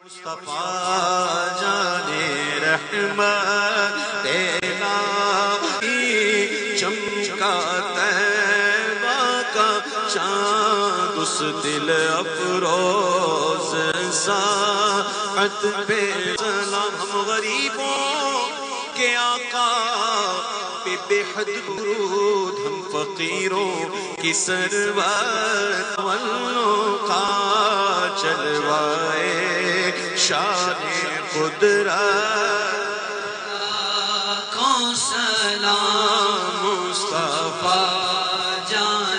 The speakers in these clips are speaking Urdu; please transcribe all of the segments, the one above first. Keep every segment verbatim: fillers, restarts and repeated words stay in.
مصطفیٰ جانے رحمت تیرا چمکا طیبہ کا چاند اس دل افروز ساعت پہ سلام ہم غریبوں کے آقا پہ بے حد درود ہم فقیروں کی سروت والوں کا جلوائے شان قدرت کو سلام مصطفیٰ جان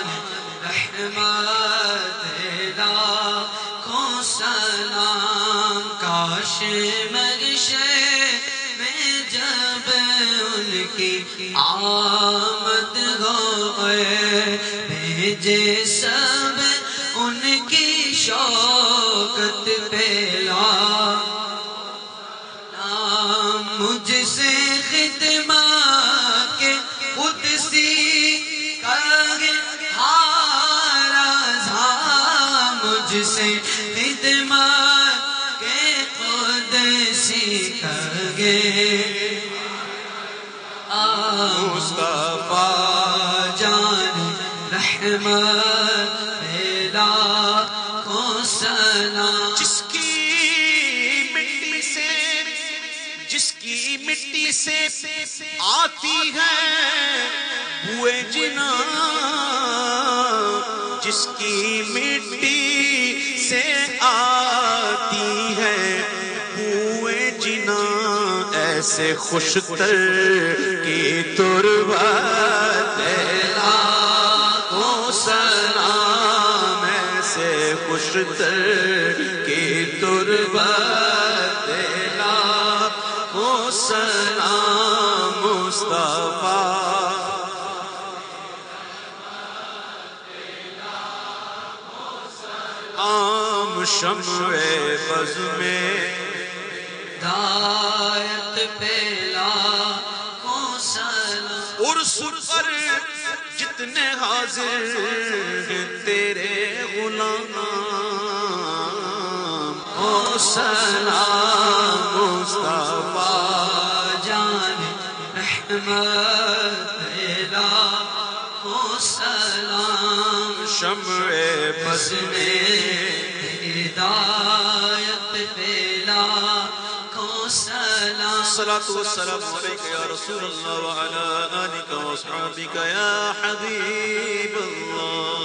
رحمت تیرا کو سلام کاش مرشے میں جب ان کی آمد ہوئے بھیجے سب ان کی شوکت پھیلا مجھ سے خدمت کے قدسی کرے ہارا مجھ سے خدمت کے قدسی کرے مصطفیٰ جان رحمت تیرا کو سلام جس کی مٹی سے جس کی مٹی سے آتی ہے بوئے جنا جس کی مٹی سے آتی ہے بوئے جنا ایسے خوشتر کی تربت تیرا کو سلام ایسے خوشتر کی تربت تیرا کو سلام مصطفیٰ عام شمع بز میں ہدایت پھیلا کو سلام عرس پر جتنے حاضر ہیں تیرے غلام کو سلام مصطفیٰ جان رحمت تیرا کو سلام شمع بز میں ہدایت پھیلا کو سلام الصلاة والسلام عليك يا رسول الله وعلى آلك وأصحابك يا حبيب الله